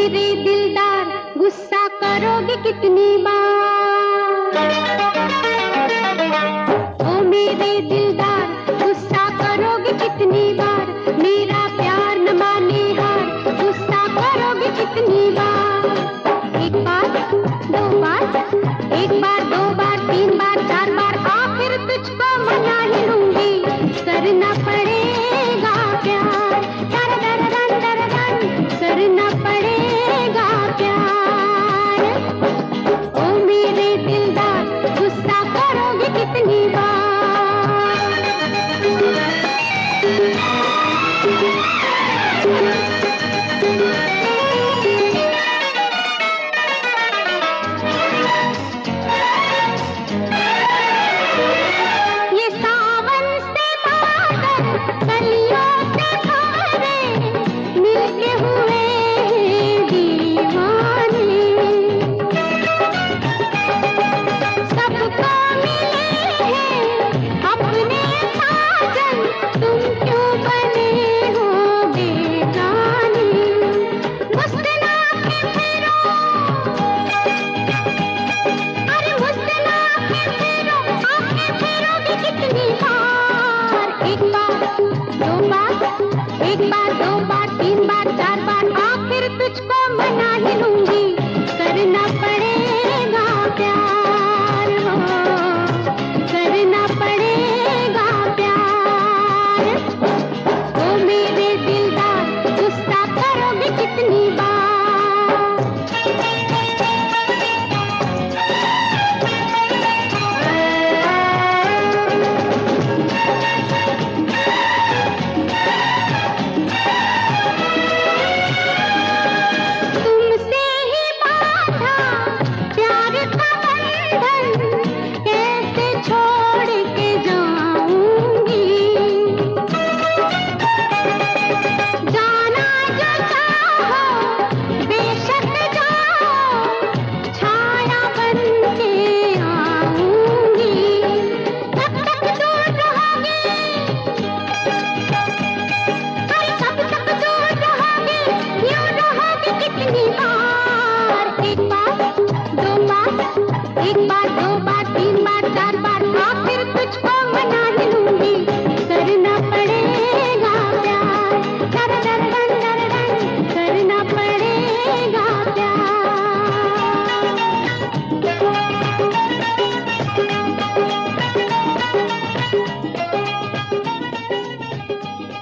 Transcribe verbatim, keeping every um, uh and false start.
मेरे दिलदार गुस्सा करोगे कितनी बार? ओ मेरे दिलदार गुस्सा करोगे कितनी बार? मेरा प्यार न माने हार, गुस्सा करोगे कितनी बार? एक बार, दो बार, एक बार, दो बार, तीन बार, चार बार, आखिर तुझको मना ही लूंगी, करना पड़ेगा प्यार, दर दर दर दर दर, करना पड़ेगा प्यार। ओ मेरे दिलदार गुस्सा करोगे कितनी बार? ये सावन से बादल कलियों से भरे, मिलके हुए दीवाने, सबको मिले हैं अपने साजन, तुम क्यों बने हो बेगाने? मुस्कुरा के फिरो, अरे मुस्कुरा के फिरो, आंखें फिरोगी कितनी बार? एक बार, दो बार, एक बार, दो बार, तीन बार, चार बार, आखिर तुझको मना ही लूंगी, करना पड़ेगा प्यार, हो करना पड़ेगा प्यार। ओ मेरे दिलदार गुस्सा करोगे कितनी